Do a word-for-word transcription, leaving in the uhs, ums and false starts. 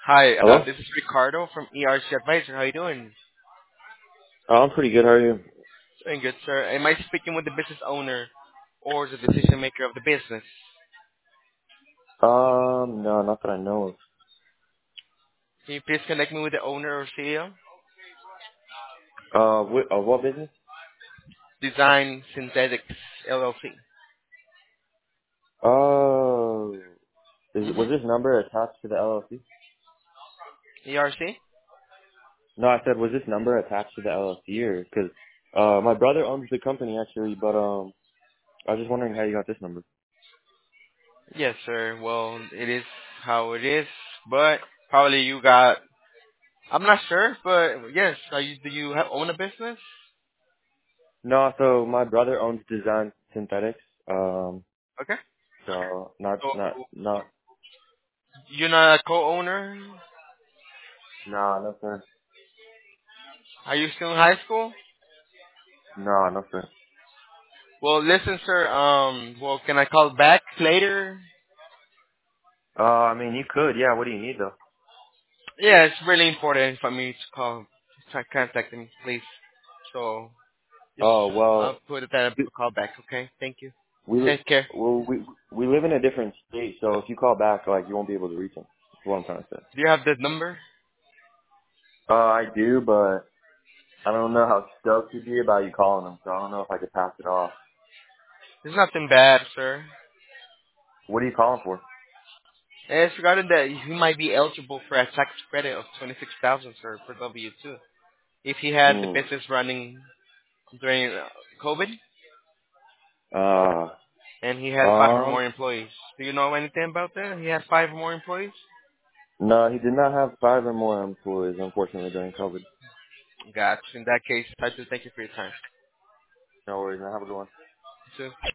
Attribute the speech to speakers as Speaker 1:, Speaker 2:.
Speaker 1: Hi, uh,
Speaker 2: Hello?
Speaker 1: this is Ricardo from E R C Advisor. How you doing?
Speaker 2: Oh, I'm pretty good. How are you?
Speaker 1: Doing good, sir. Am I speaking with the business owner or the decision maker of the business?
Speaker 2: Um, no, not that I know of.
Speaker 1: Can you please connect me with the owner or C E O?
Speaker 2: Uh, what, uh, what business?
Speaker 1: Design Synthetics L L C.
Speaker 2: Oh, is it, was
Speaker 1: Mm-hmm.
Speaker 2: this number attached to the L L C?
Speaker 1: E R C?
Speaker 2: No, I said, was this number attached to the L L C or, cause, uh, my brother owns the company actually, but, um, I was just wondering how you got this number.
Speaker 1: Yes, sir. Well, it is how it is, but probably you got. I'm not sure, but yes. Are you, do you have, own a business?
Speaker 2: No, so my brother owns Design Synthetics, um,
Speaker 1: Okay.
Speaker 2: so not,
Speaker 1: So
Speaker 2: not, not,
Speaker 1: you're not a co-owner?
Speaker 2: no, no sir.
Speaker 1: Are you still in high school?
Speaker 2: No, no sir.
Speaker 1: Well, listen, sir. Um, well, can I call back later?
Speaker 2: Uh, I mean, you could, yeah, what do you need though?
Speaker 1: Yeah, it's really important for me to call, try contact me, please. So just
Speaker 2: Oh,
Speaker 1: uh,
Speaker 2: well,
Speaker 1: put it that a call back, okay? Thank you.
Speaker 2: We li-
Speaker 1: Take care.
Speaker 2: well we we live in a different state, so if you call back, like you won't be able to reach him. That's what I'm trying to say.
Speaker 1: Do you have the number?
Speaker 2: Uh, I do, but I don't know how stoked he'd be about you calling him, so I don't know if I could pass it off.
Speaker 1: There's nothing bad, sir.
Speaker 2: What are you calling for?
Speaker 1: And it's regarding that he might be eligible for a tax credit of twenty-six thousand, sir, for W two. If he had the
Speaker 2: Hmm.
Speaker 1: business running during uh, COVID
Speaker 2: Uh.
Speaker 1: and he had five or
Speaker 2: Um.
Speaker 1: more employees. Do you know anything about that? He had five or more employees?
Speaker 2: No, he did not have five or more employees, unfortunately, during COVID.
Speaker 1: Gotcha. In that case, I'd like to thank you for your time.
Speaker 2: No worries, man. Have a good one.
Speaker 1: Too.